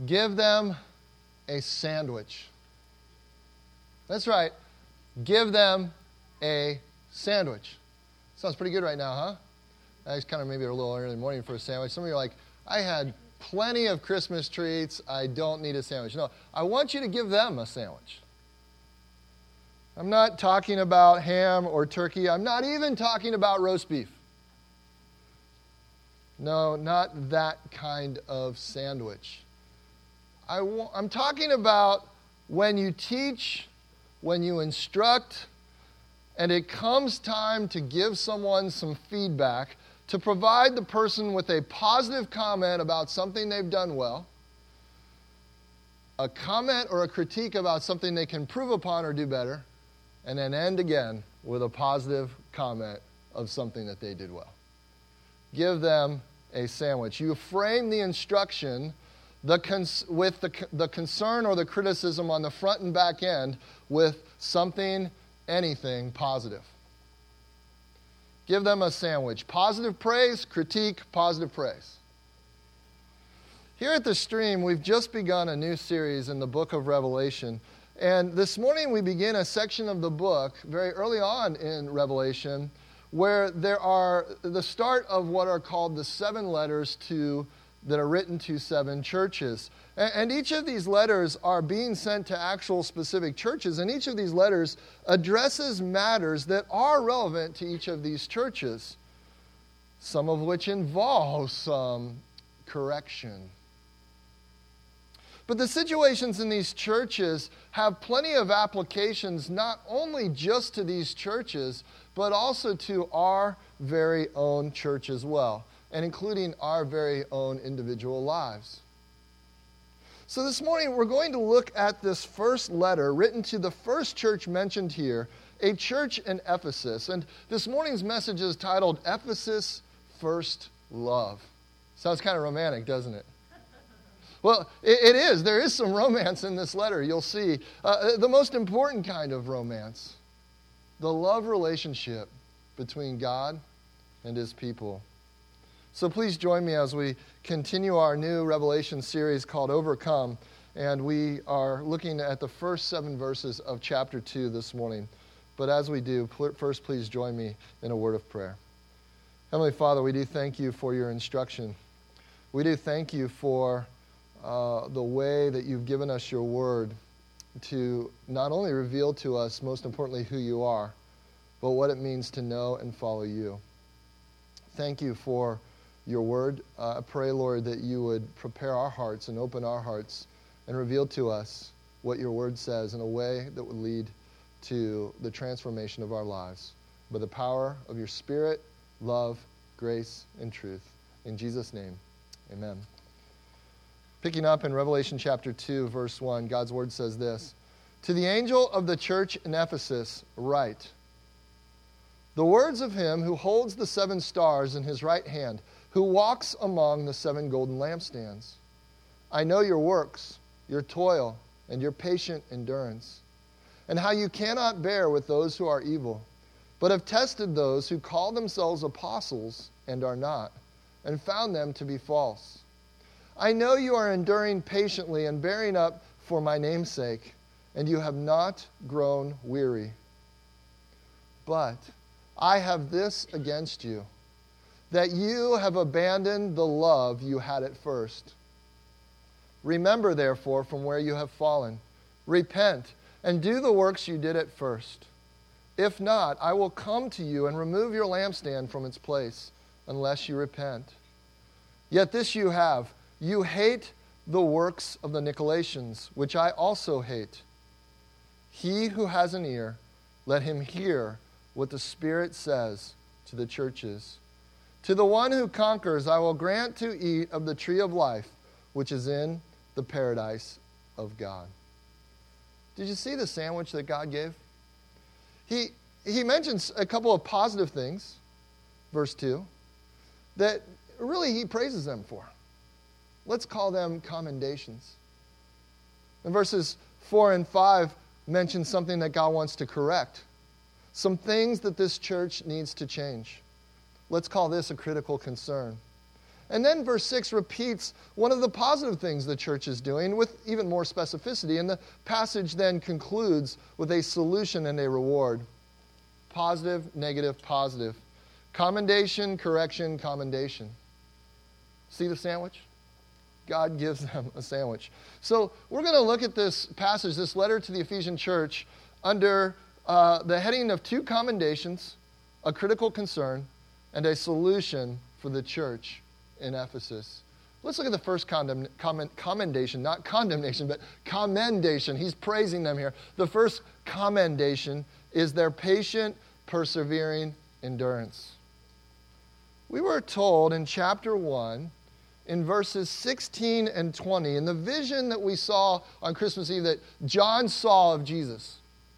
Give them a sandwich. That's right. Give them a sandwich. Sounds pretty good right now, huh? That's kind of maybe a little early in the morning for a sandwich. Some of you are like, I had plenty of Christmas treats. I don't need a sandwich. No, I want you to give them a sandwich. I'm not talking about ham or turkey. I'm not even talking about roast beef. No, not that kind of sandwich. I'm talking about when you teach, when you instruct, and it comes time to give someone some feedback, to provide the person with a positive comment about something they've done well, a comment or a critique about something they can improve upon or do better, and then end again with a positive comment of something that they did well. Give them a sandwich. You frame the instruction with the concern or the criticism on the front and back end with something, anything positive. Give them a sandwich. Positive praise, critique, positive praise. Here at the Stream, we've just begun a new series in the book of Revelation. And this morning we begin a section of the book very early on in Revelation where there are the start of what are called the 7 letters that are written to 7 churches. And each of these letters are being sent to actual specific churches, and each of these letters addresses matters that are relevant to each of these churches, some of which involve some correction. But the situations in these churches have plenty of applications, not only just to these churches, but also to our very own church as well, and including our very own individual lives. So this morning we're going to look at this first letter written to the first church mentioned here, a church in Ephesus. And this morning's message is titled, Ephesus First Love. Sounds kind of romantic, doesn't it? Well, it is. There is some romance in this letter, you'll see. The most important kind of romance, the love relationship between God and His people. So please join me as we continue our new Revelation series called Overcome. And we are looking at the first 7 verses of chapter 2 this morning. But as we do, first please join me in a word of prayer. Heavenly Father, we do thank you for your instruction. We do thank you for the way that you've given us your word to not only reveal to us, most importantly, who you are, but what it means to know and follow you. Thank you for your word. I pray, Lord, that you would prepare our hearts and open our hearts and reveal to us what your word says in a way that would lead to the transformation of our lives by the power of your Spirit, love, grace, and truth. In Jesus' name, amen. Picking up in Revelation chapter 2, verse 1, God's word says this, To the angel of the church in Ephesus write, The words of him who holds the 7 stars in his right hand, who walks among the 7 golden lampstands. I know your works, your toil, and your patient endurance, and how you cannot bear with those who are evil, but have tested those who call themselves apostles and are not, and found them to be false. I know you are enduring patiently and bearing up for my name's sake, and you have not grown weary. But I have this against you, that you have abandoned the love you had at first. Remember, therefore, from where you have fallen. Repent, and do the works you did at first. If not, I will come to you and remove your lampstand from its place, unless you repent. Yet this you have, you hate the works of the Nicolaitans, which I also hate. He who has an ear, let him hear what the Spirit says to the churches. To the one who conquers, I will grant to eat of the tree of life, which is in the paradise of God. Did you see the sandwich that God gave? He mentions a couple of positive things, verse 2, that really he praises them for. Let's call them commendations. And verses 4 and 5 mention something that God wants to correct, some things that this church needs to change. Let's call this a critical concern. And then verse 6 repeats one of the positive things the church is doing with even more specificity. And the passage then concludes with a solution and a reward. Positive, negative, positive. Commendation, correction, commendation. See the sandwich? God gives them a sandwich. So we're going to look at this passage, this letter to the Ephesian church, under the heading of two commendations, a critical concern, and a solution for the church in Ephesus. Let's look at the first commendation, not condemnation, but commendation. He's praising them here. The first commendation is their patient, persevering endurance. We were told in chapter 1, in verses 16 and 20, in the vision that we saw on Christmas Eve that John saw of Jesus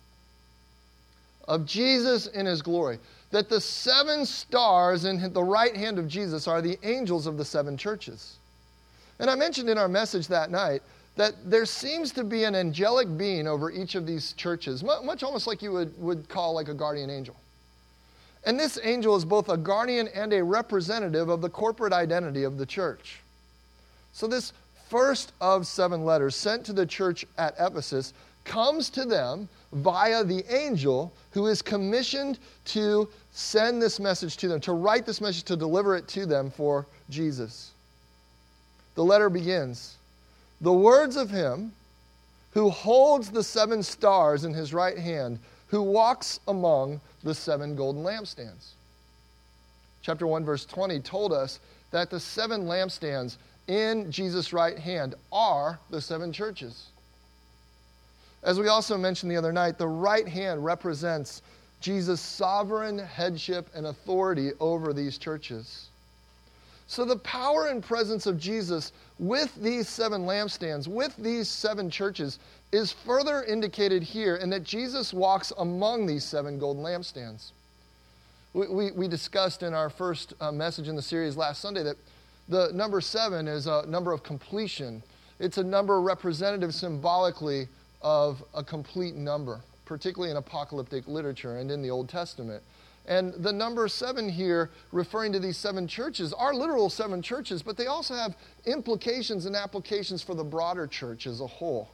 in his glory, that the 7 stars in the right hand of Jesus are the angels of the 7 churches. And I mentioned in our message that night that there seems to be an angelic being over each of these churches, much almost like you would call like a guardian angel. And this angel is both a guardian and a representative of the corporate identity of the church. So this first of 7 letters sent to the church at Ephesus comes to them via the angel who is commissioned to send this message to them, to write this message, to deliver it to them for Jesus. The letter begins, "The words of him who holds the 7 stars in his right hand, who walks among the 7 golden lampstands." Chapter 1, verse 20 told us that the 7 lampstands in Jesus' right hand are the 7 churches. As we also mentioned the other night, the right hand represents Jesus' sovereign headship and authority over these churches. So the power and presence of Jesus with these 7 lampstands, with these 7 churches, is further indicated here in that Jesus walks among these 7 golden lampstands. We discussed in our first message in the series last Sunday that the number 7 is a number of completion. It's a number representative symbolically of a complete number, particularly in apocalyptic literature and in the Old Testament. And the number 7 here, referring to these 7 churches, are literal 7 churches, but they also have implications and applications for the broader church as a whole.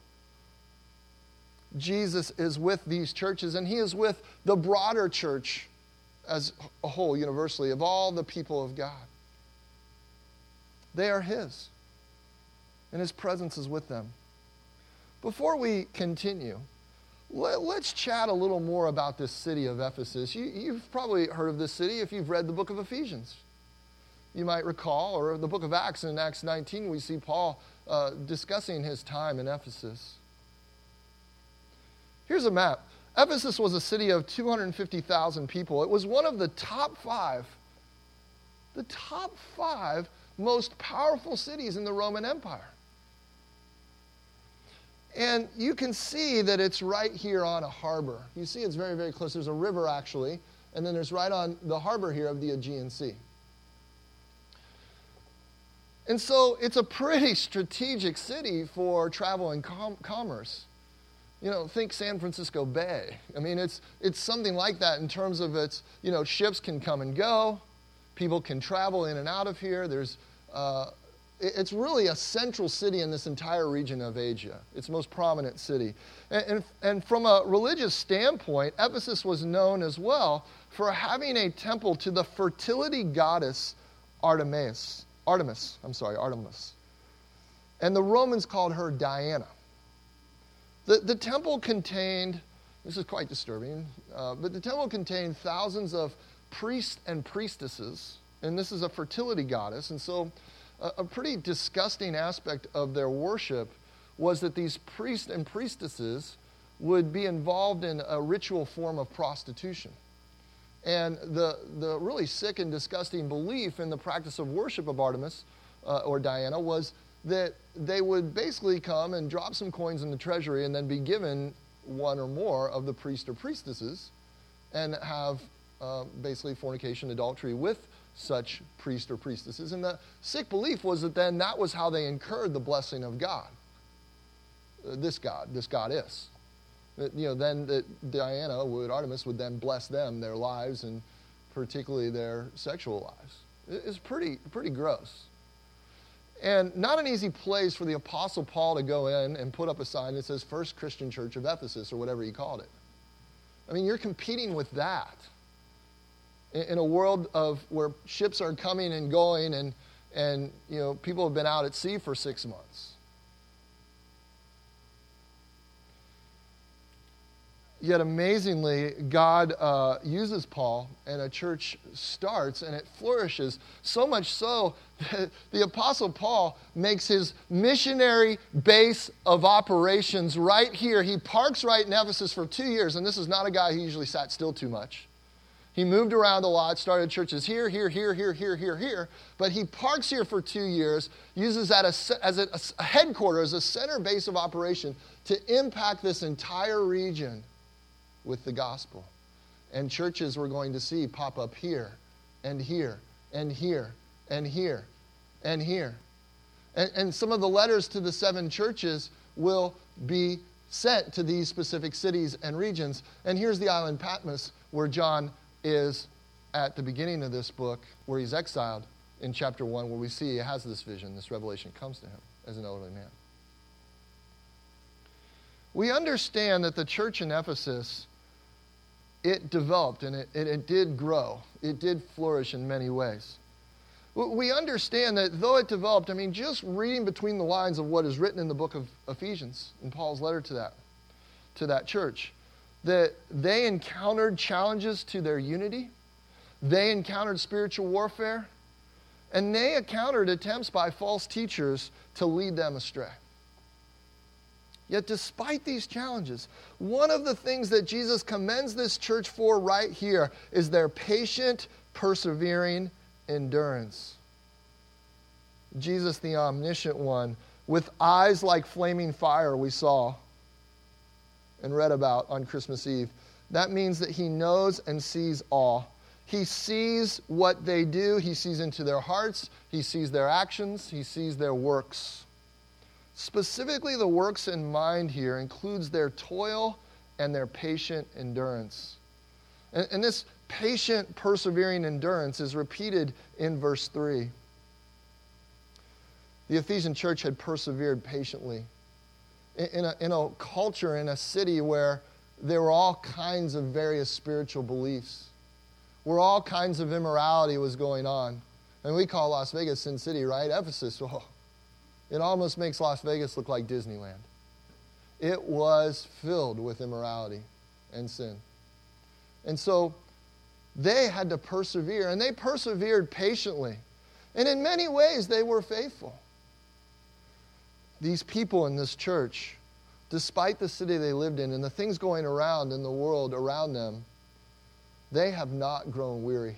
Jesus is with these churches, and he is with the broader church as a whole, universally, of all the people of God. They are his, and his presence is with them. Before we continue, let's chat a little more about this city of Ephesus. You've probably heard of this city if you've read the book of Ephesians. You might recall, or the book of Acts, in Acts 19, we see Paul discussing his time in Ephesus. Here's a map. Ephesus was a city of 250,000 people. It was one of the top 5 most powerful cities in the Roman Empire. And you can see that it's right here on a harbor. You see it's very, very close. There's a river, actually, and then there's right on the harbor here of the Aegean Sea. And so it's a pretty strategic city for travel and commerce. You know, think San Francisco Bay. I mean, it's something like that in terms of its, ships can come and go. People can travel in and out of here. It's really a central city in this entire region of Asia. It's the most prominent city. And from a religious standpoint, Ephesus was known as well for having a temple to the fertility goddess Artemis. And the Romans called her Diana. The temple contained, this is quite disturbing, but the temple contained thousands of priests and priestesses, and this is a fertility goddess, and so a pretty disgusting aspect of their worship was that these priests and priestesses would be involved in a ritual form of prostitution. And the really sick and disgusting belief in the practice of worship of Artemis or Diana was that they would basically come and drop some coins in the treasury and then be given one or more of the priests or priestesses and have basically fornication, adultery with such priests or priestesses. And the sick belief was that then that was how they incurred the blessing of God. This goddess. Then that Artemis would then bless them, their lives, and particularly their sexual lives. It's pretty gross. And not an easy place for the Apostle Paul to go in and put up a sign that says First Christian Church of Ephesus or whatever he called it. I mean, you're competing with that in a world of where ships are coming and going and people have been out at sea for 6 months. Yet amazingly, God uses Paul, and a church starts, and it flourishes. So much so that the Apostle Paul makes his missionary base of operations right here. He parks right in Ephesus for 2 years, and this is not a guy who usually sat still too much. He moved around a lot, started churches here, but he parks here for 2 years, uses that as a headquarters, a center base of operation to impact this entire region with the gospel. And churches we're going to see pop up here and here and here and here and here. And some of the letters to the 7 churches will be sent to these specific cities and regions. And here's the island Patmos, where John is at the beginning of this book, where he's exiled in chapter 1, where we see he has this vision, this revelation comes to him as an elderly man. We understand that the church in Ephesus, it developed and it did grow. It did flourish in many ways. We understand that though it developed, just reading between the lines of what is written in the book of Ephesians, in Paul's letter to that church, that they encountered challenges to their unity, they encountered spiritual warfare, and they encountered attempts by false teachers to lead them astray. Yet despite these challenges, one of the things that Jesus commends this church for right here is their patient, persevering endurance. Jesus, the omniscient one, with eyes like flaming fire, we saw and read about on Christmas Eve. That means that he knows and sees all. He sees what they do. He sees into their hearts. He sees their actions. He sees their works. Specifically, the works in mind here includes their toil and their patient endurance. And this patient, persevering endurance is repeated in verse 3. The Ephesian church had persevered patiently in a culture, in a city where there were all kinds of various spiritual beliefs, where all kinds of immorality was going on. And we call Las Vegas Sin City, right? Ephesus, it almost makes Las Vegas look like Disneyland. It was filled with immorality and sin. And so they had to persevere, and they persevered patiently. And in many ways, they were faithful. These people in this church, despite the city they lived in and the things going around in the world around them, they have not grown weary.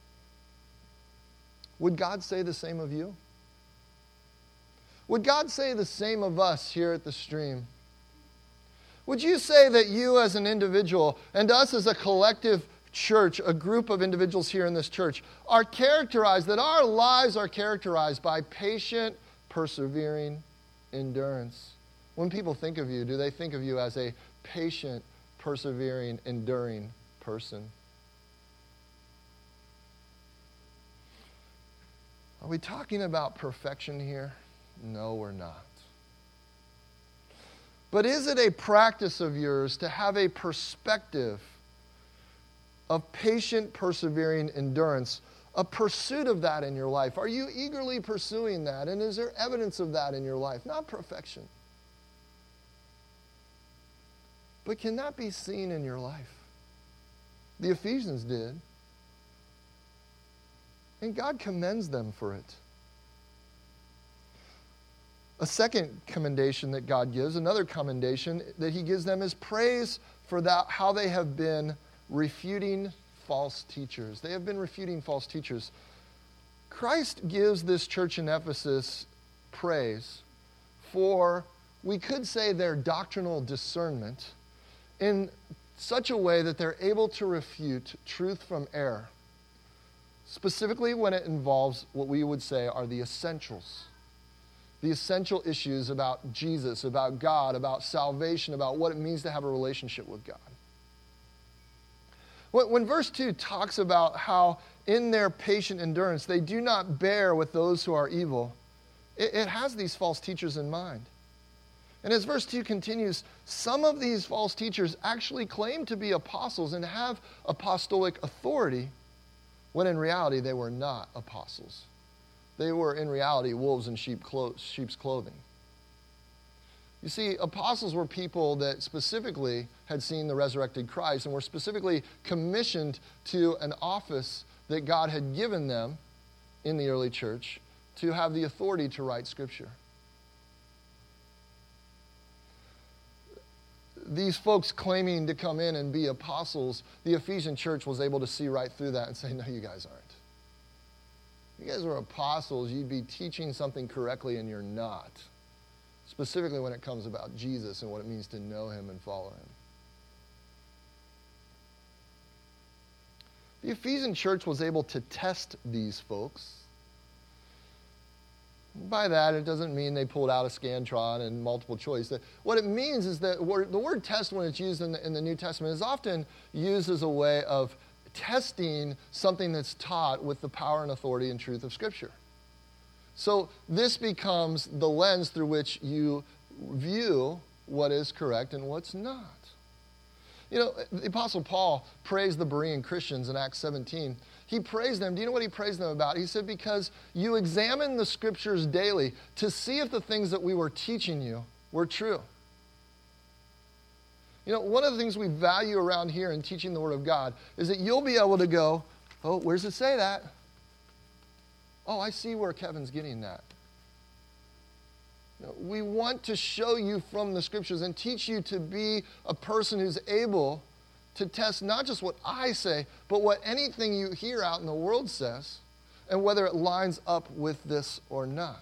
Would God say the same of you? Would God say the same of us here at the Stream? Would you say that you as an individual and us as a collective church, a group of individuals here in this church, are characterized, that our lives are characterized by patient, persevering endurance? When people think of you, do they think of you as a patient, persevering, enduring person? Are we talking about perfection here? No, we're not. But is it a practice of yours to have a perspective of patient, persevering endurance, a pursuit of that in your life? Are you eagerly pursuing that? And is there evidence of that in your life? Not perfection. But can that be seen in your life? The Ephesians did. And God commends them for it. A second commendation that God gives, another commendation that he gives them, is praise for that, how they have been refuting false teachers. They have been refuting false teachers. Christ gives this church in Ephesus praise for, we could say, their doctrinal discernment in such a way that they're able to refute truth from error. Specifically when it involves what we would say are the essentials. The essential issues about Jesus, about God, about salvation, about what it means to have a relationship with God. When verse 2 talks about how in their patient endurance they do not bear with those who are evil, it has these false teachers in mind. And as verse 2 continues, some of these false teachers actually claim to be apostles and have apostolic authority, when in reality they were not apostles. They were in reality wolves in sheep's clothing. You see, apostles were people that specifically had seen the resurrected Christ and were specifically commissioned to an office that God had given them in the early church to have the authority to write Scripture. These folks claiming to come in and be apostles, the Ephesian church was able to see right through that and say, no, you guys aren't. If you guys were apostles, you'd be teaching something correctly, and you're not. Specifically when it comes about Jesus and what it means to know him and follow him. The Ephesian church was able to test these folks. By that, it doesn't mean they pulled out a Scantron and multiple choice. What it means is that the word test, when it's used in the New Testament, is often used as a way of testing something that's taught with the power and authority and truth of Scripture. So this becomes the lens through which you view what is correct and what's not. You know, the Apostle Paul praised the Berean Christians in Acts 17. He praised them. Do you know what he praised them about? He said, because you examine the Scriptures daily to see if the things that we were teaching you were true. You know, one of the things we value around here in teaching the Word of God is that you'll be able to go, oh, where's it say that? Oh, I see where Kevin's getting that. You know, we want to show you from the Scriptures and teach you to be a person who's able to test not just what I say, but what anything you hear out in the world says, and whether it lines up with this or not.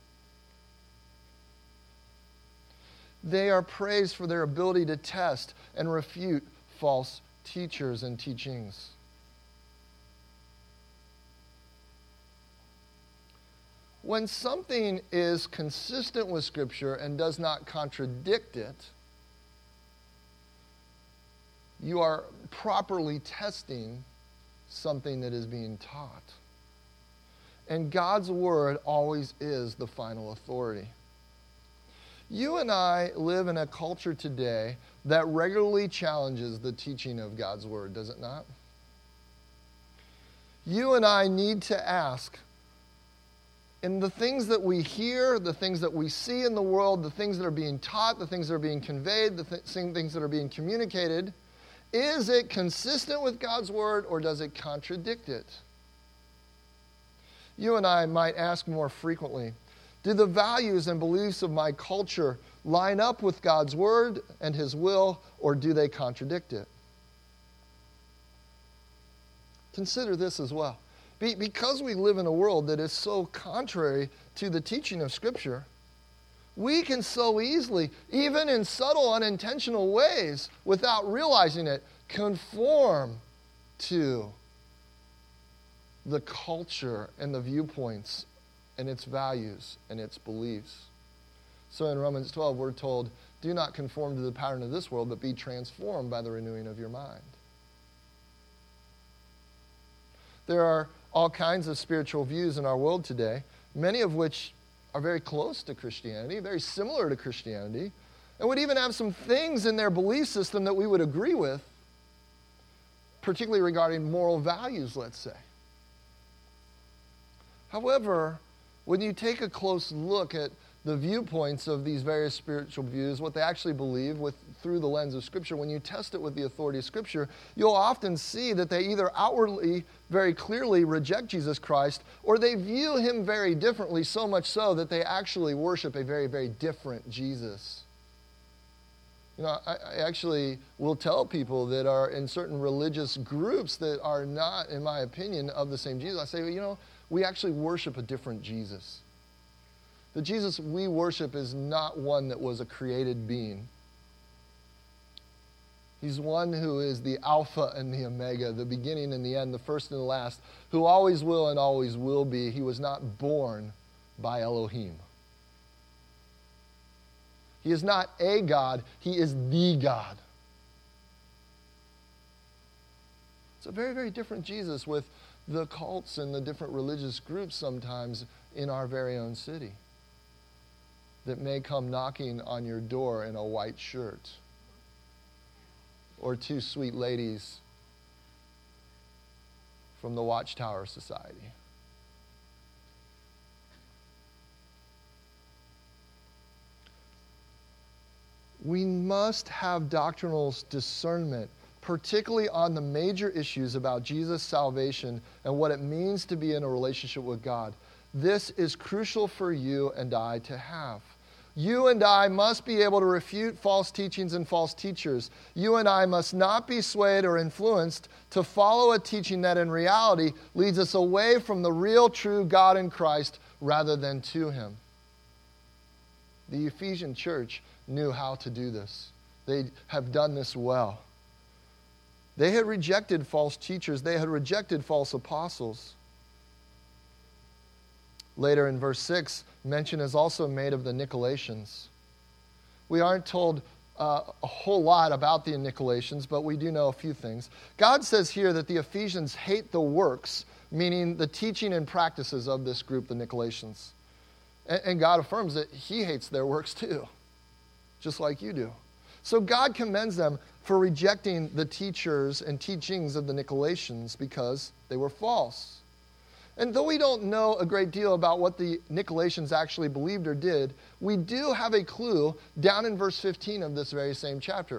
They are praised for their ability to test and refute false teachers and teachings. When something is consistent with Scripture and does not contradict it, you are properly testing something that is being taught. And God's Word always is the final authority. You and I live in a culture today that regularly challenges the teaching of God's Word, does it not? You and I need to ask, in the things that we hear, the things that we see in the world, the things that are being taught, the things that are being conveyed, the things that are being communicated, is it consistent with God's Word or does it contradict it? You and I might ask more frequently, do the values and beliefs of my culture line up with God's Word and His will, or do they contradict it? Consider this as well. Because we live in a world that is so contrary to the teaching of Scripture, we can so easily, even in subtle, unintentional ways, without realizing it, conform to the culture and the viewpoints and its values and its beliefs. So in Romans 12, we're told, do not conform to the pattern of this world, but be transformed by the renewing of your mind. There are all kinds of spiritual views in our world today, many of which are very close to Christianity, very similar to Christianity, and would even have some things in their belief system that we would agree with, particularly regarding moral values, let's say. However, when you take a close look at the viewpoints of these various spiritual views, what they actually believe through the lens of Scripture, when you test it with the authority of Scripture, you'll often see that they either outwardly, very clearly reject Jesus Christ, or they view Him very differently, so much so that they actually worship a very, very different Jesus. You know, I actually will tell people that are in certain religious groups that are not, in my opinion, of the same Jesus. I say, well, you know, we actually worship a different Jesus. The Jesus we worship is not one that was a created being. He's one who is the Alpha and the Omega, the beginning and the end, the first and the last, who always will and always will be. He was not born by Elohim. He is not a God, He is the God. It's a very, very different Jesus with the cults and the different religious groups sometimes in our very own city. that may come knocking on your door in a white shirt, or two sweet ladies from the Watchtower Society. We must have doctrinal discernment, particularly on the major issues about Jesus' salvation and what it means to be in a relationship with God. This is crucial for you and I to have. You and I must be able to refute false teachings and false teachers. You and I must not be swayed or influenced to follow a teaching that in reality leads us away from the real, true God in Christ rather than to Him. The Ephesian church knew how to do this. They have done this well. They had rejected false teachers. They had rejected false apostles. Later in verse 6, mention is also made of the Nicolaitans. We aren't told a whole lot about the Nicolaitans, but we do know a few things. God says here that the Ephesians hate the works, meaning the teaching and practices of this group, the Nicolaitans. And God affirms that He hates their works too, just like you do. So God commends them for rejecting the teachers and teachings of the Nicolaitans because they were false. And though we don't know a great deal about what the Nicolaitans actually believed or did, we do have a clue down in verse 15 of this very same chapter.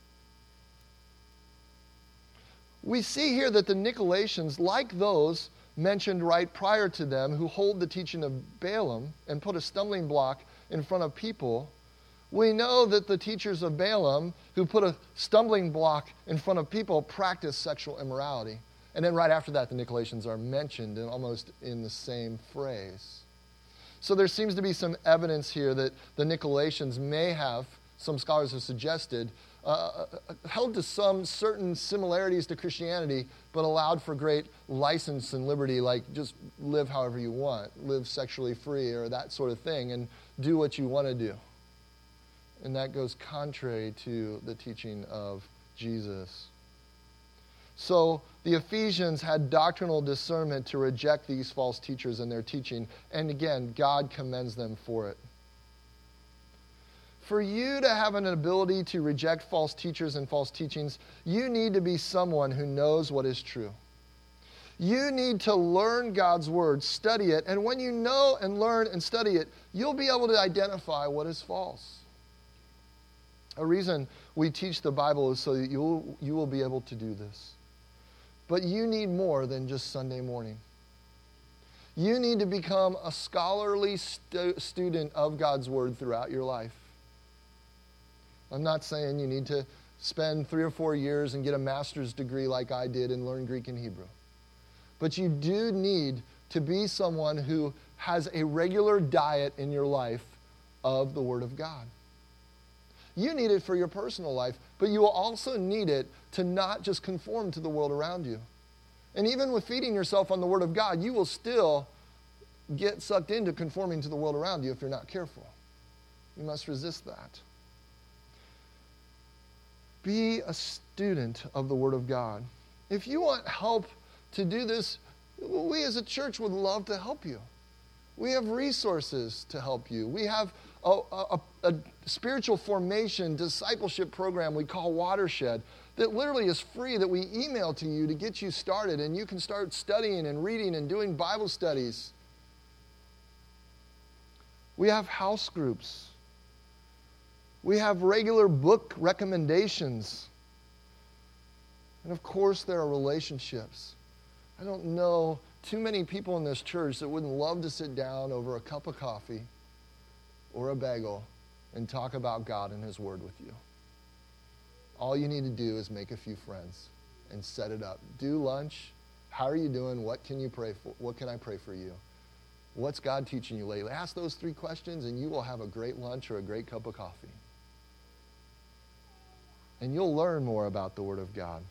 We see here that the Nicolaitans, like those mentioned right prior to them who hold the teaching of Balaam and put a stumbling block in front of people, we know that the teachers of Balaam who put a stumbling block in front of people practice sexual immorality. And then right after that, the Nicolaitans are mentioned in almost in the same phrase. So there seems to be some evidence here that the Nicolaitans may have, some scholars have suggested, held to some certain similarities to Christianity, but allowed for great license and liberty, like just live however you want, live sexually free or that sort of thing, and do what you want to do. And that goes contrary to the teaching of Jesus. So the Ephesians had doctrinal discernment to reject these false teachers and their teaching. And again, God commends them for it. For you to have an ability to reject false teachers and false teachings, you need to be someone who knows what is true. You need to learn God's word, study it, and when you know and learn and study it, you'll be able to identify what is false. A reason we teach the Bible is so that you will be able to do this. But you need more than just Sunday morning. You need to become a scholarly student of God's Word throughout your life. I'm not saying you need to spend 3 or 4 years and get a master's degree like I did and learn Greek and Hebrew. But you do need to be someone who has a regular diet in your life of the Word of God. You need it for your personal life, but you will also need it to not just conform to the world around you. And even with feeding yourself on the Word of God, you will still get sucked into conforming to the world around you if you're not careful. You must resist that. Be a student of the Word of God. If you want help to do this, we as a church would love to help you. We have resources to help you. We have a spiritual formation discipleship program we call Watershed that literally is free, that we email to you to get you started, and you can start studying and reading and doing Bible studies. We have house groups. We have regular book recommendations. And of course, there are relationships. I don't know too many people in this church that wouldn't love to sit down over a cup of coffee or a bagel and talk about God and His Word with you. All you need to do is make a few friends and set it up. Do lunch. How are you doing? What can you pray for? What can I pray for you? What's God teaching you lately? Ask those 3 questions and you will have a great lunch or a great cup of coffee. And you'll learn more about the Word of God.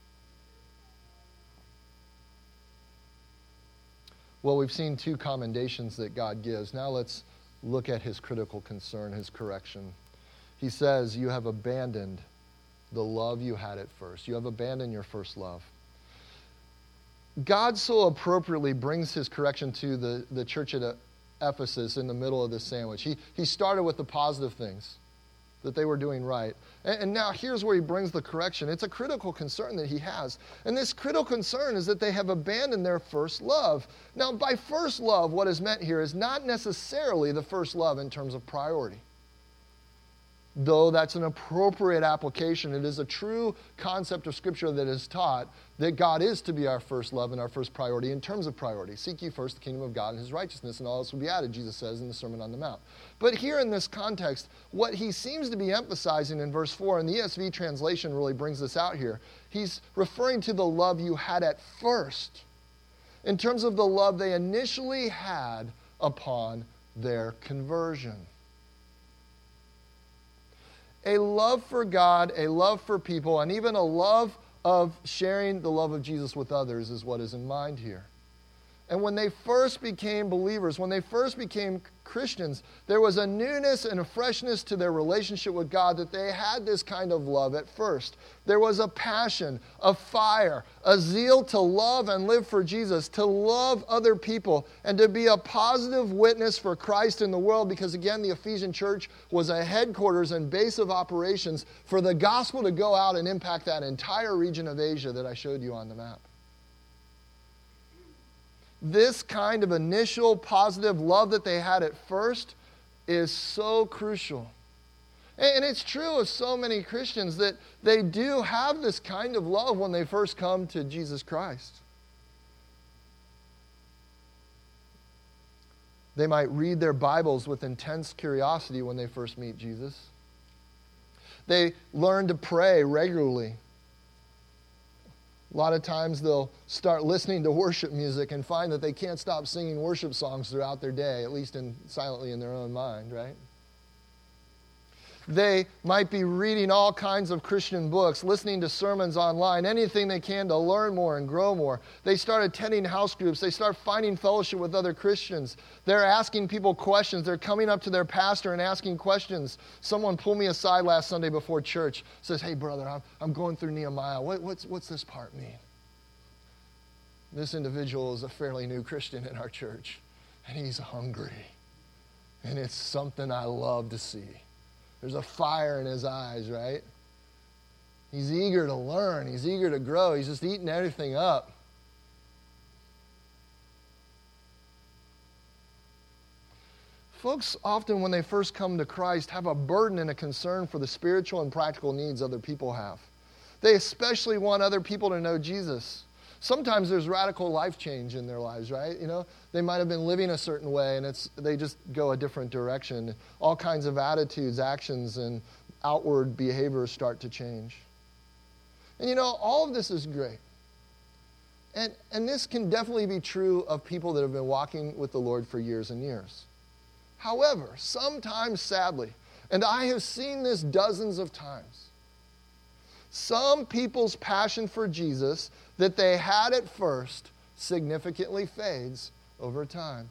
Well, we've seen 2 commendations that God gives. Now let's look at His critical concern, His correction. He says, you have abandoned the love you had at first. You have abandoned your first love. God so appropriately brings His correction to the church at Ephesus in the middle of this sandwich. He started with the positive things that they were doing right. And now here's where he brings the correction. It's a critical concern that he has. And this critical concern is that they have abandoned their first love. Now, by first love, what is meant here is not necessarily the first love in terms of priority. Though that's an appropriate application, it is a true concept of Scripture that is taught that God is to be our first love and our first priority in terms of priority. Seek ye first the kingdom of God and his righteousness, and all else will be added, Jesus says in the Sermon on the Mount. But here in this context, what he seems to be emphasizing in verse 4, and the ESV translation really brings this out here, he's referring to the love you had at first, in terms of the love they initially had upon their conversion. A love for God, a love for people, and even a love of sharing the love of Jesus with others is what is in mind here. And when they first became believers, when they first became Christians, there was a newness and a freshness to their relationship with God that they had this kind of love at first. There was a passion, a fire, a zeal to love and live for Jesus, to love other people, and to be a positive witness for Christ in the world, because again, the Ephesian church was a headquarters and base of operations for the gospel to go out and impact that entire region of Asia that I showed you on the map. This kind of initial positive love that they had at first is so crucial. And it's true of so many Christians that they do have this kind of love when they first come to Jesus Christ. They might read their Bibles with intense curiosity when they first meet Jesus. They learn to pray regularly. A lot of times they'll start listening to worship music and find that they can't stop singing worship songs throughout their day, at least silently in their own mind, right? They might be reading all kinds of Christian books, listening to sermons online, anything they can to learn more and grow more. They start attending house groups. They start finding fellowship with other Christians. They're asking people questions. They're coming up to their pastor and asking questions. Someone pulled me aside last Sunday before church, says, "Hey, brother, I'm going through Nehemiah. What's this part mean?" This individual is a fairly new Christian in our church, and he's hungry. And it's something I love to see. There's a fire in his eyes, right? He's eager to learn. He's eager to grow. He's just eating everything up. Folks often, when they first come to Christ, have a burden and a concern for the spiritual and practical needs other people have. They especially want other people to know Jesus. Sometimes there's radical life change in their lives, right? You know, they might have been living a certain way and they just go a different direction. All kinds of attitudes, actions, and outward behaviors start to change. And you know, all of this is great. And this can definitely be true of people that have been walking with the Lord for years and years. However, sometimes, sadly, and I have seen this dozens of times, some people's passion for Jesus that they had at first significantly fades over time.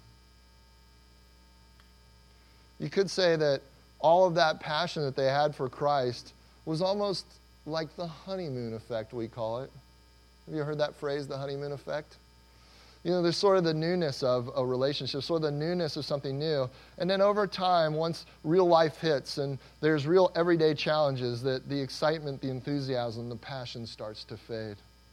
You could say that all of that passion that they had for Christ was almost like the honeymoon effect, we call it. Have you heard that phrase, the honeymoon effect? You know, there's sort of the newness of a relationship, sort of the newness of something new. And then over time, once real life hits and there's real everyday challenges, that the excitement, the enthusiasm, the passion starts to fade.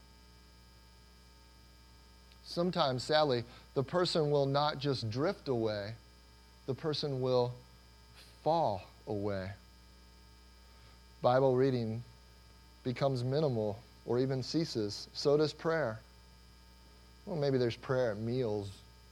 Sometimes, sadly, the person will not just drift away, the person will fall away. Bible reading becomes minimal or even ceases. So does prayer. Well, maybe there's prayer at meals.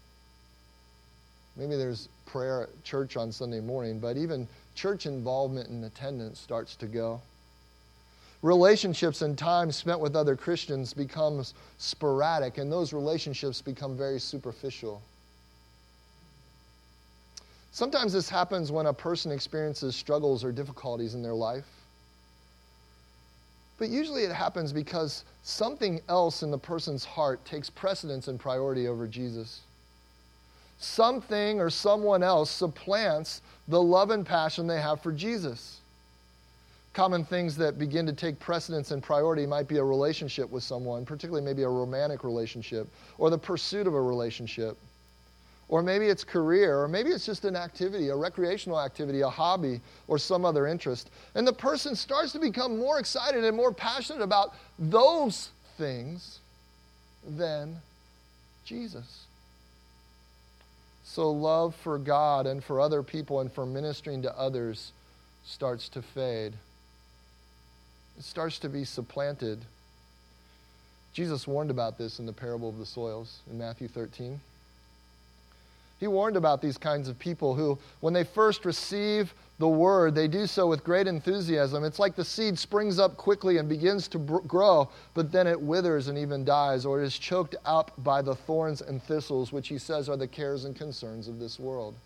Maybe there's prayer at church on Sunday morning, but even church involvement and attendance starts to go. Relationships and time spent with other Christians becomes sporadic, and those relationships become very superficial. Sometimes this happens when a person experiences struggles or difficulties in their life. But usually it happens because something else in the person's heart takes precedence and priority over Jesus. Something or someone else supplants the love and passion they have for Jesus. Common things that begin to take precedence and priority might be a relationship with someone, particularly maybe a romantic relationship, or the pursuit of a relationship, Or maybe it's career, or maybe it's just an activity, a recreational activity, a hobby, or some other interest. And the person starts to become more excited and more passionate about those things than Jesus. So love for God and for other people and for ministering to others starts to fade. It starts to be supplanted. Jesus warned about this in the parable of the soils in Matthew 13. He warned about these kinds of people who, when they first receive the word, they do so with great enthusiasm. It's like the seed springs up quickly and begins to grow, but then it withers and even dies, or it is choked up by the thorns and thistles, which he says are the cares and concerns of this world.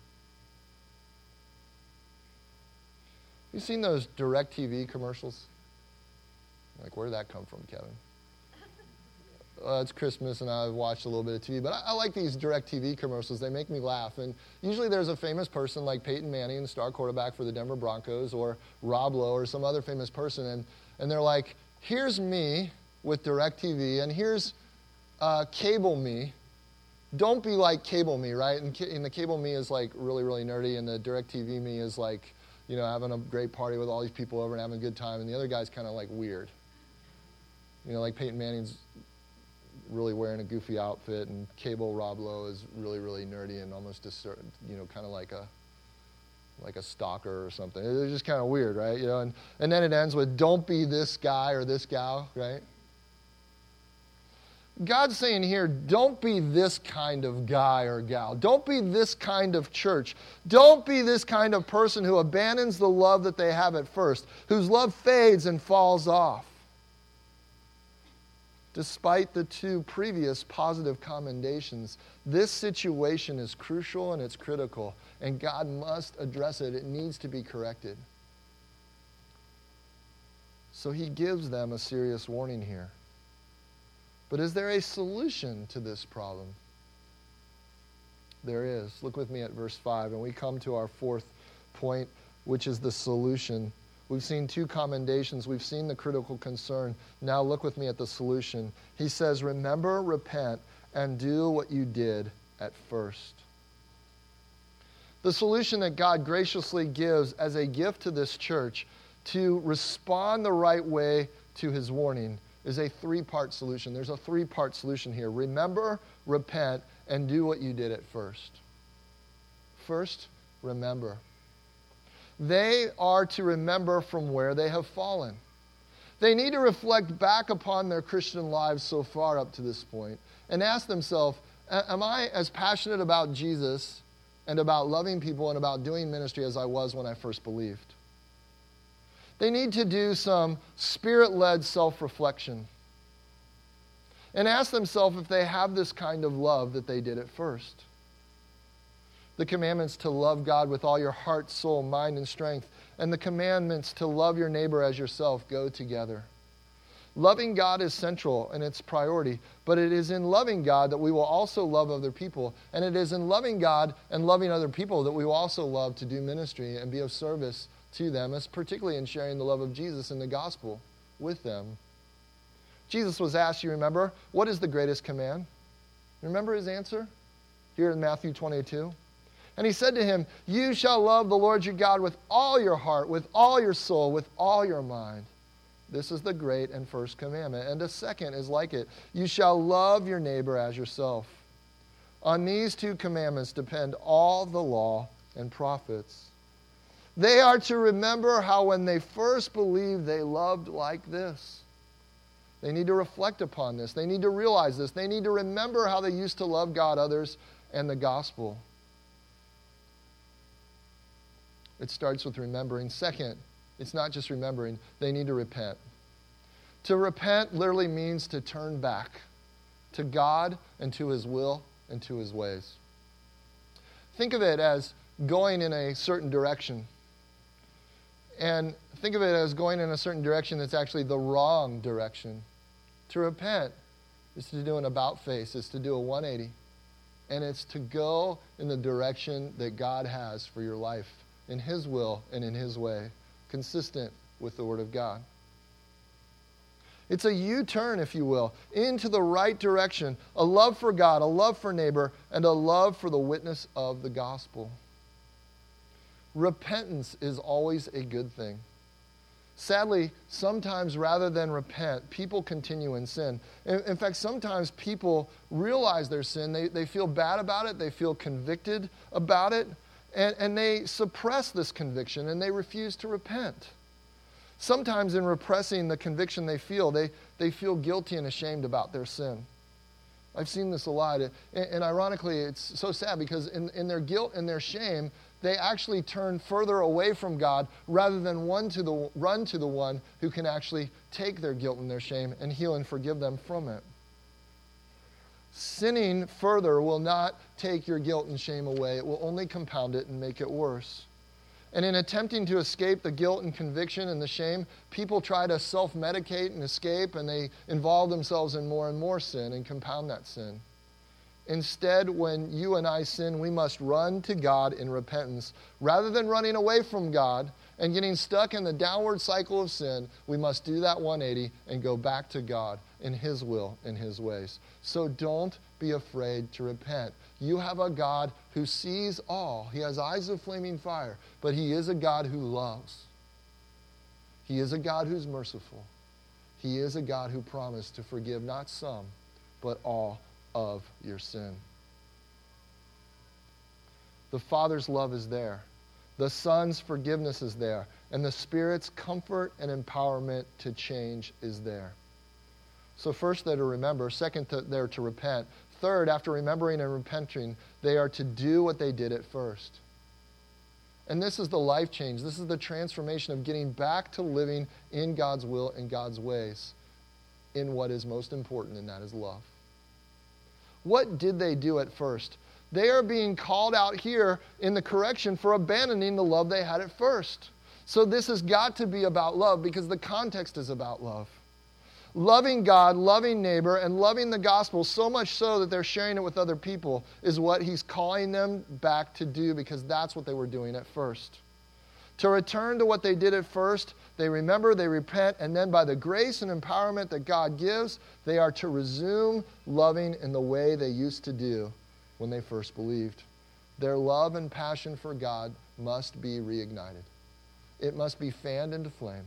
You seen those DirecTV commercials? Like, where did that come from, Kevin? It's Christmas and I've watched a little bit of TV, but I like these DirecTV commercials. They make me laugh. And usually there's a famous person like Peyton Manning, the star quarterback for the Denver Broncos, or Rob Lowe, or some other famous person. And they're like, here's me with DirecTV, and here's Cable Me. Don't be like Cable Me, right? And the Cable Me is like really, really nerdy, and the DirecTV Me is like, you know, having a great party with all these people over and having a good time, and the other guy's kind of like weird. You know, like Peyton Manning's really wearing a goofy outfit, and Cable Rob Lowe is really, really nerdy and almost just, you know, kind of like a stalker or something. It's just kind of weird, right? You know, and then it ends with, don't be this guy or this gal, right? God's saying here, don't be this kind of guy or gal. Don't be this kind of church. Don't be this kind of person who abandons the love that they have at first, whose love fades and falls off. Despite the two previous positive commendations, this situation is crucial and it's critical, and God must address it. It needs to be corrected. So he gives them a serious warning here. But is there a solution to this problem? There is. Look with me at verse 5, and we come to our fourth point, which is the solution. We've seen two commendations. We've seen the critical concern. Now look with me at the solution. He says, remember, repent, and do what you did at first. The solution that God graciously gives as a gift to this church to respond the right way to his warning is a three-part solution. There's a three-part solution here. Remember, repent, and do what you did at first. First, remember. They are to remember from where they have fallen. They need to reflect back upon their Christian lives so far up to this point and ask themselves, am I as passionate about Jesus and about loving people and about doing ministry as I was when I first believed? They need to do some Spirit-led self-reflection and ask themselves if they have this kind of love that they did at first. The commandments to love God with all your heart, soul, mind, and strength, and the commandments to love your neighbor as yourself go together. Loving God is central and it's priority, but it is in loving God that we will also love other people, and it is in loving God and loving other people that we will also love to do ministry and be of service to them, as particularly in sharing the love of Jesus and the gospel with them. Jesus was asked, you remember, what is the greatest command? Remember his answer? Here in Matthew 22. And he said to him, you shall love the Lord your God with all your heart, with all your soul, with all your mind. This is the great and first commandment. And a second is like it. You shall love your neighbor as yourself. On these two commandments depend all the law and prophets. They are to remember how when they first believed, they loved like this. They need to reflect upon this. They need to realize this. They need to remember how they used to love God, others, and the gospel. It starts with remembering. Second, it's not just remembering. They need to repent. To repent literally means to turn back to God and to his will and to his ways. Think of it as going in a certain direction. And think of it as going in a certain direction that's actually the wrong direction. To repent is to do an about face. It's to do a 180. And it's to go in the direction that God has for your life, in his will and in his way, consistent with the Word of God. It's a U-turn, if you will, into the right direction. A love for God, a love for neighbor, and a love for the witness of the gospel. Repentance is always a good thing. Sadly, sometimes rather than repent, people continue in sin. In fact, sometimes people realize their sin. They feel bad about it. They feel convicted about it. And they suppress this conviction and they refuse to repent. Sometimes in repressing the conviction they feel guilty and ashamed about their sin. I've seen this a lot. And ironically, it's so sad because in their guilt and their shame, they actually turn further away from God rather than run to the one who can actually take their guilt and their shame and heal and forgive them from it. Sinning further will not take your guilt and shame away. It will only compound it and make it worse. And in attempting to escape the guilt and conviction and the shame, people try to self-medicate and escape, and they involve themselves in more and more sin and compound that sin. Instead, when you and I sin, we must run to God in repentance. Rather than running away from God and getting stuck in the downward cycle of sin, we must do that 180 and go back to God in His will and His ways. So don't be afraid to repent. You have a God who sees all. He has eyes of flaming fire, but He is a God who loves. He is a God who's merciful. He is a God who promised to forgive not some, but all of your sin. The Father's love is there. The Son's forgiveness is there. And the Spirit's comfort and empowerment to change is there. So first, they're to remember. Second, they're to repent. Third, after remembering and repenting, they are to do what they did at first. And this is the life change. This is the transformation of getting back to living in God's will and God's ways in what is most important, and that is love. What did they do at first? They are being called out here in the correction for abandoning the love they had at first. So this has got to be about love because the context is about love. Loving God, loving neighbor, and loving the gospel so much so that they're sharing it with other people is what He's calling them back to do because that's what they were doing at first. To return to what they did at first, they remember, they repent, and then by the grace and empowerment that God gives, they are to resume loving in the way they used to do when they first believed. Their love and passion for God must be reignited. It must be fanned into flame.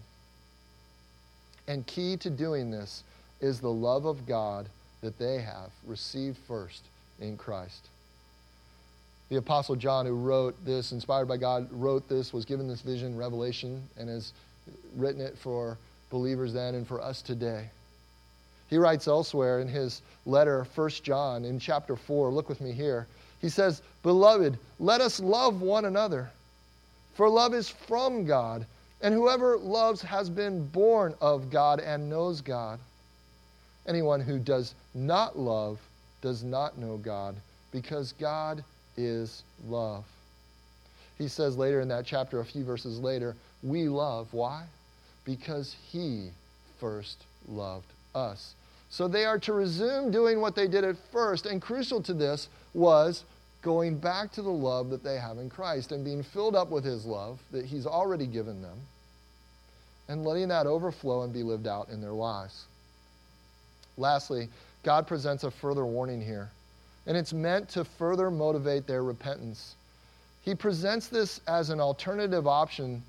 And key to doing this is the love of God that they have received first in Christ. The Apostle John, who wrote this, inspired by God, wrote this, was given this vision, revelation, and has written it for believers then and for us today. He writes elsewhere in his letter, 1 John, in chapter 4, look with me here. He says, "Beloved, let us love one another, for love is from God, and whoever loves has been born of God and knows God. Anyone who does not love does not know God, because God is love." He says later in that chapter, a few verses later, we love. Why? Because He first loved us. So they are to resume doing what they did at first, and crucial to this was going back to the love that they have in Christ and being filled up with His love that He's already given them, and letting that overflow and be lived out in their lives. Lastly, God presents a further warning here, and it's meant to further motivate their repentance. He presents this as an alternative option,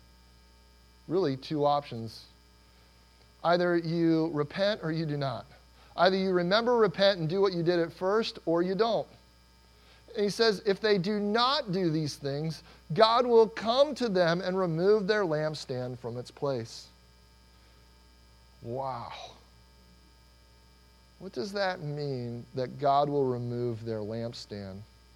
really two options. Either you repent or you do not. Either you remember, repent, and do what you did at first, or you don't. And He says, if they do not do these things, God will come to them and remove their lampstand from its place. Wow. What does that mean, that God will remove their lampstand?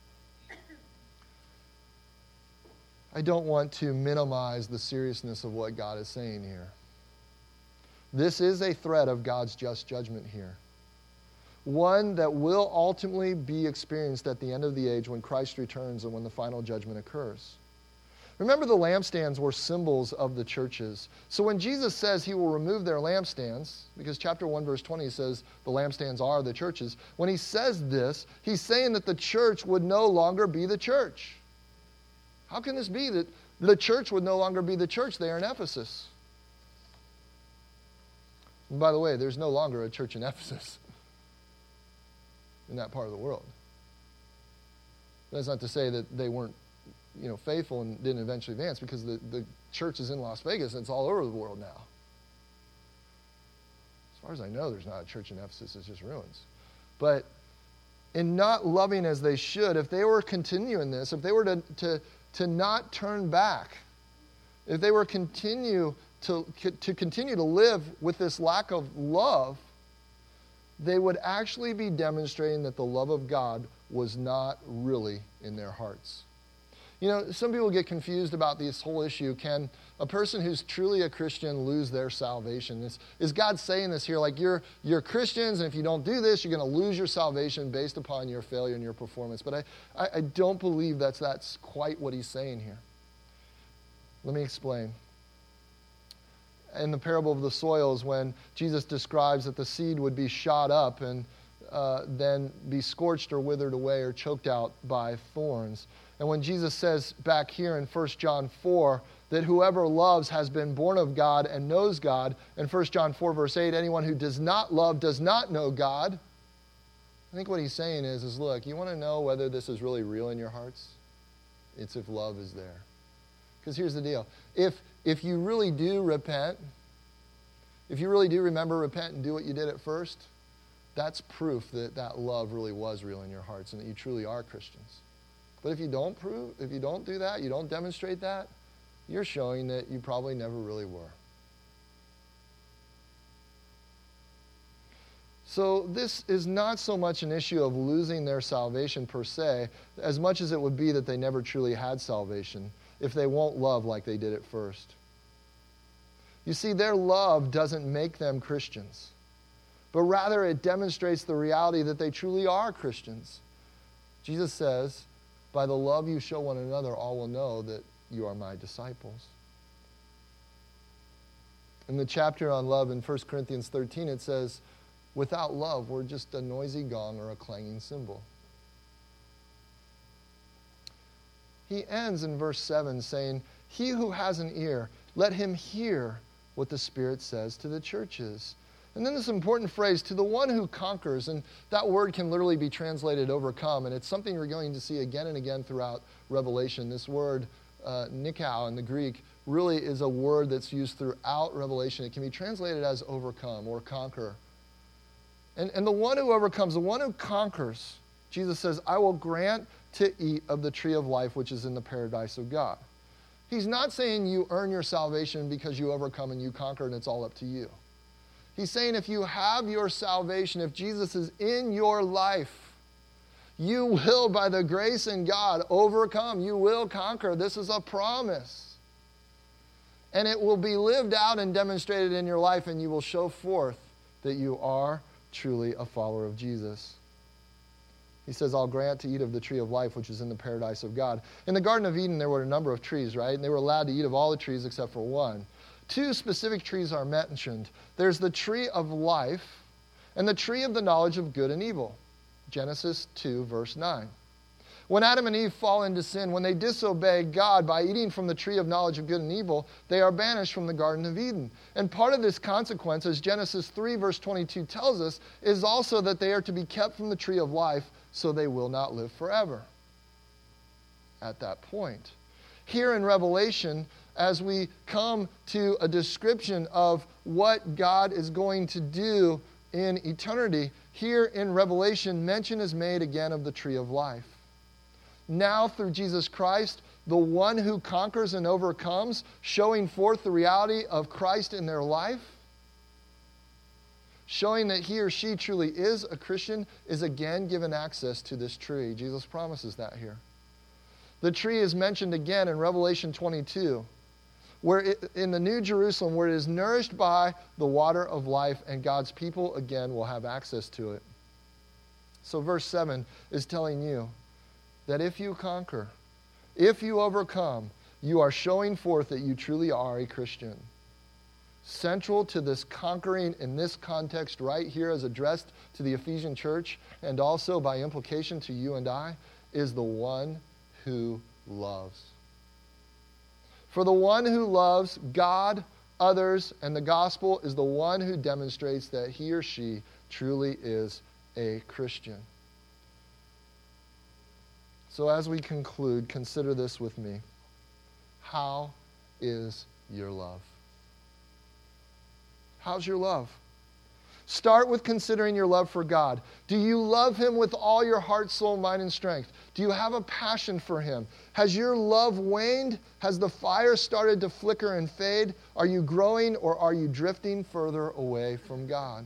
I don't want to minimize the seriousness of what God is saying here. This is a threat of God's just judgment here. One that will ultimately be experienced at the end of the age when Christ returns and when the final judgment occurs. Remember, the lampstands were symbols of the churches. So when Jesus says He will remove their lampstands, because chapter 1 verse 20 says the lampstands are the churches, when He says this, He's saying that the church would no longer be the church. How can this be that the church would no longer be the church there in Ephesus? And by the way, there's no longer a church in Ephesus in that part of the world. That's not to say that they weren't, faithful and didn't eventually advance, because the church is in Las Vegas and it's all over the world now. As far as I know, there's not a church in Ephesus. It's just ruins. But in not loving as they should, if they were continuing this, if they were to not turn back, if they were continue to live with this lack of love, they would actually be demonstrating that the love of God was not really in their hearts. Some people get confused about this whole issue. Can a person who's truly a Christian lose their salvation? Is God saying this here, like you're Christians, and if you don't do this, you're going to lose your salvation based upon your failure and your performance? But I don't believe that's quite what he's saying here. Let me explain. In the parable of the soils, when Jesus describes that the seed would be shot up and then be scorched or withered away or choked out by thorns. And when Jesus says back here in 1 John 4 that whoever loves has been born of God and knows God, and 1 John 4 verse 8, anyone who does not love does not know God, I think what he's saying is look, you want to know whether this is really real in your hearts? It's if love is there. Because here's the deal. If you really do repent, if you really do remember, repent, and do what you did at first, that's proof that love really was real in your hearts and that you truly are Christians. But if you don't do that, you don't demonstrate that, you're showing that you probably never really were. So this is not so much an issue of losing their salvation per se, as much as it would be that they never truly had salvation if they won't love like they did at first. You see, their love doesn't make them Christians, but rather it demonstrates the reality that they truly are Christians. Jesus says, by the love you show one another, all will know that you are my disciples. In the chapter on love in 1 Corinthians 13, it says, without love, we're just a noisy gong or a clanging cymbal. He ends in verse 7 saying, he who has an ear, let him hear what the Spirit says to the churches. And then this important phrase, to the one who conquers, and that word can literally be translated overcome, and it's something you're going to see again and again throughout Revelation. This word, nikao in the Greek, really is a word that's used throughout Revelation. It can be translated as overcome or conquer. And the one who overcomes, the one who conquers, Jesus says, I will grant to eat of the tree of life which is in the paradise of God. He's not saying you earn your salvation because you overcome and you conquer and it's all up to you. He's saying if you have your salvation, if Jesus is in your life, you will, by the grace in God, overcome. You will conquer. This is a promise. And it will be lived out and demonstrated in your life, and you will show forth that you are truly a follower of Jesus. He says, I'll grant to eat of the tree of life, which is in the paradise of God. In the Garden of Eden, there were a number of trees, right? And they were allowed to eat of all the trees except for one. Two specific trees are mentioned. There's the tree of life and the tree of the knowledge of good and evil. Genesis 2, verse 9. When Adam and Eve fall into sin, when they disobey God by eating from the tree of knowledge of good and evil, they are banished from the Garden of Eden. And part of this consequence, as Genesis 3, verse 22 tells us, is also that they are to be kept from the tree of life so they will not live forever. At that point. Here in Revelation, as we come to a description of what God is going to do in eternity, here in Revelation, mention is made again of the tree of life. Now, through Jesus Christ, the one who conquers and overcomes, showing forth the reality of Christ in their life, showing that he or she truly is a Christian, is again given access to this tree. Jesus promises that here. The tree is mentioned again in Revelation 22. In the New Jerusalem, where it is nourished by the water of life, and God's people, again, will have access to it. So verse 7 is telling you that if you conquer, if you overcome, you are showing forth that you truly are a Christian. Central to this conquering in this context right here as addressed to the Ephesian church, and also by implication to you and I, is the one who loves. For the one who loves, God others, and the gospel is the one who demonstrates that he or she truly is a Christian. So as we conclude, consider this with me. How is your love? How's your love? Start with considering your love for God. Do you love him with all your heart, soul, mind, and strength? Do you have a passion for him? Has your love waned? Has the fire started to flicker and fade? Are you growing, or are you drifting further away from God?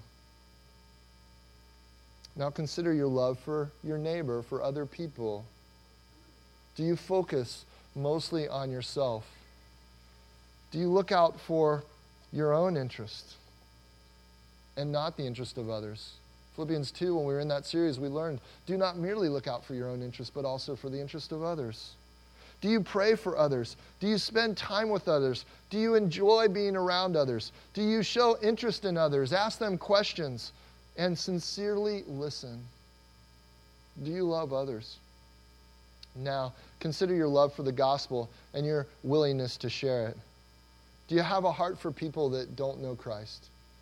Now consider your love for your neighbor, for other people. Do you focus mostly on yourself? Do you look out for your own interest and not the interest of others? Philippians 2, when we were in that series, we learned, do not merely look out for your own interest, but also for the interest of others. Do you pray for others? Do you spend time with others? Do you enjoy being around others? Do you show interest in others? Ask them questions and sincerely listen. Do you love others? Now, consider your love for the gospel and your willingness to share it. Do you have a heart for people that don't know Christ?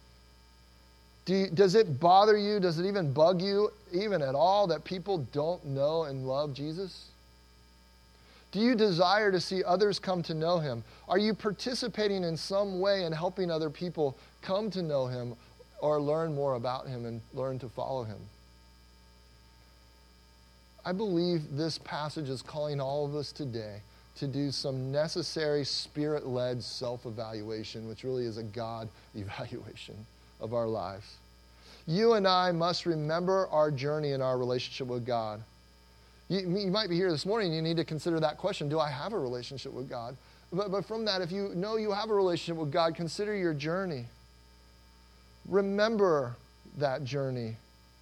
Does it bother you? Does it even bug you, even at all, that people don't know and love Jesus? Do you desire to see others come to know him? Are you participating in some way in helping other people come to know him or learn more about him and learn to follow him? I believe this passage is calling all of us today to do some necessary Spirit-led self-evaluation, which really is a God evaluation of our lives. You and I must remember our journey in our relationship with God. You might be here this morning and you need to consider that question, do I have a relationship with God? But from that, if you know you have a relationship with God, consider your journey. Remember that journey.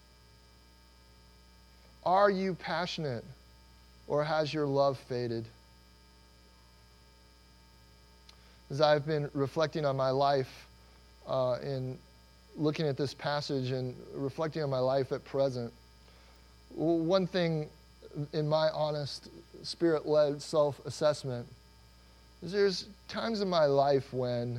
Are you passionate, or has your love faded? As I've been reflecting on my life in looking at this passage and reflecting on my life at present, one thing in my honest, Spirit-led self-assessment is there's times in my life when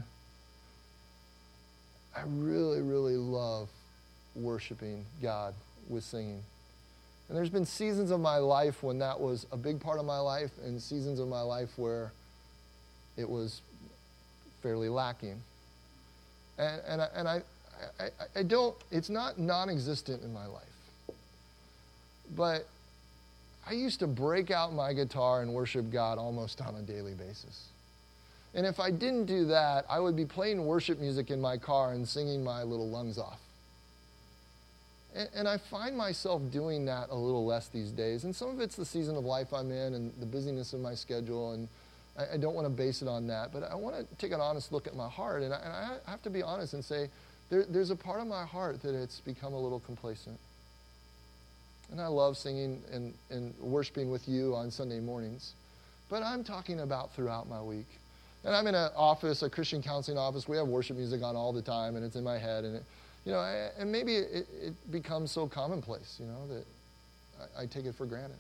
I really, really love worshiping God with singing. And there's been seasons of my life when that was a big part of my life, and seasons of my life where it was fairly lacking. And I don't, it's not non-existent in my life. But I used to break out my guitar and worship God almost on a daily basis. And if I didn't do that, I would be playing worship music in my car and singing my little lungs off. And I find myself doing that a little less these days. And some of it's the season of life I'm in and the busyness of my schedule. And I don't want to base it on that. But I want to take an honest look at my heart. And I have to be honest and say, there's a part of my heart that it's become a little complacent. And I love singing and worshiping with you on Sunday mornings. But I'm talking about throughout my week. And I'm in an office, a Christian counseling office. We have worship music on all the time, and it's in my head. And and maybe it becomes so commonplace, that I take it for granted.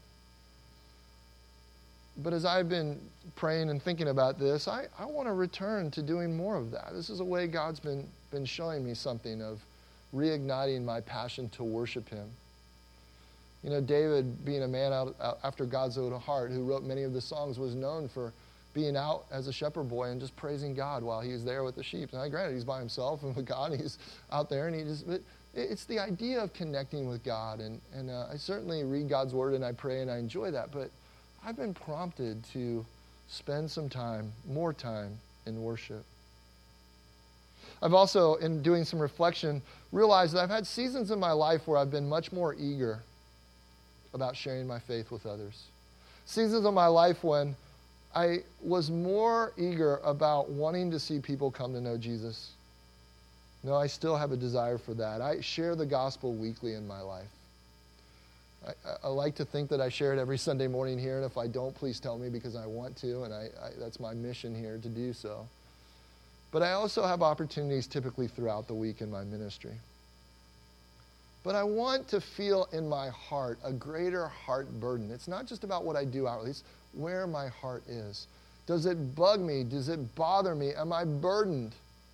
But as I've been praying and thinking about this, I want to return to doing more of that. This is a way God's been showing me something of reigniting my passion to worship him. David, being a man out after God's own heart, who wrote many of the songs, was known for being out as a shepherd boy and just praising God while he's there with the sheep. Now, granted, he's by himself and with God, and he's out there, but it's the idea of connecting with God. And I certainly read God's word and I pray and I enjoy that, but I've been prompted to spend some time, more time, in worship. I've also, in doing some reflection, realized that I've had seasons in my life where I've been much more eager about sharing my faith with others. Seasons of my life when I was more eager about wanting to see people come to know Jesus. No, I still have a desire for that. I share the gospel weekly in my life. I like to think that I share it every Sunday morning here, and if I don't, please tell me, because I want to, and that's my mission here to do so. But I also have opportunities typically throughout the week in my ministry. But I want to feel in my heart a greater heart burden. It's not just about what I do outwardly, it's where my heart is. Does it bug me? Does it bother me? Am I burdened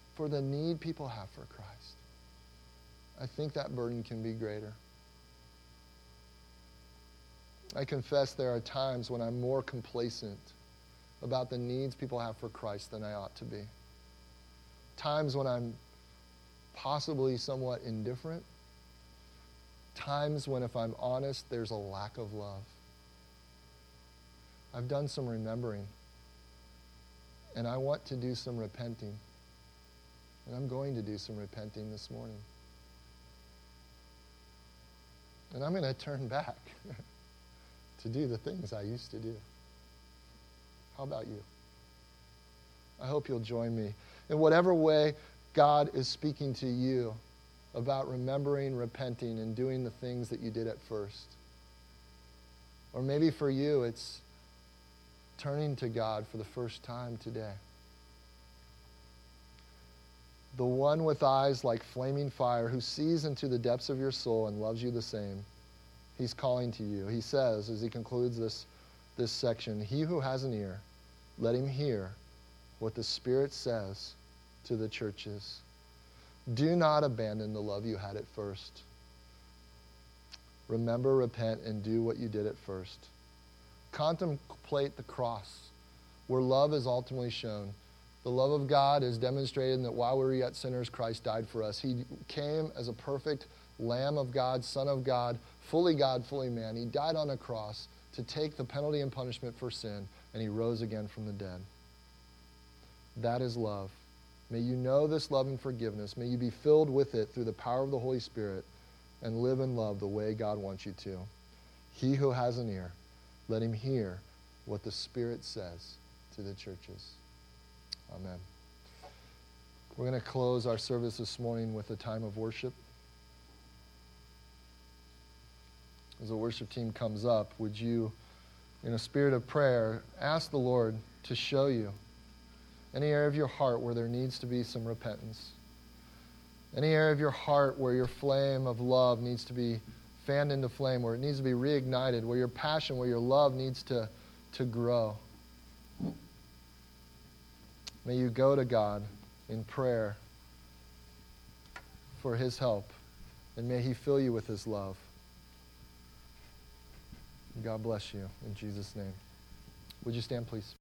for the need people have for Christ. I think that burden can be greater. I confess there are times when I'm more complacent about the needs people have for Christ than I ought to be. Times when I'm possibly somewhat indifferent. Times when, if I'm honest, there's a lack of love. I've done some remembering, and I want to do some repenting. And I'm going to do some repenting this morning. And I'm going to turn back to do the things I used to do. How about you? I hope you'll join me. In whatever way God is speaking to you about remembering, repenting, and doing the things that you did at first. Or maybe for you, it's turning to God for the first time today. The one with eyes like flaming fire who sees into the depths of your soul and loves you the same. He's calling to you. He says, as he concludes this section, he who has an ear, let him hear what the Spirit says to the churches. Do not abandon the love you had at first. Remember, repent, and do what you did at first. Contemplate the cross, where love is ultimately shown. The love of God is demonstrated in that while we were yet sinners, Christ died for us. He came as a perfect Lamb of God, Son of God, fully man. He died on a cross to take the penalty and punishment for sin, and he rose again from the dead. That is love. May you know this love and forgiveness. May you be filled with it through the power of the Holy Spirit and live in love the way God wants you to. He who has an ear, let him hear what the Spirit says to the churches. Amen. We're going to close our service this morning with a time of worship. As the worship team comes up, would you, in a spirit of prayer, ask the Lord to show you any area of your heart where there needs to be some repentance. Any area of your heart where your flame of love needs to be fanned into flame, where it needs to be reignited, where your passion, where your love needs to grow. May you go to God in prayer for his help, and may he fill you with his love. God bless you in Jesus' name. Would you stand, please?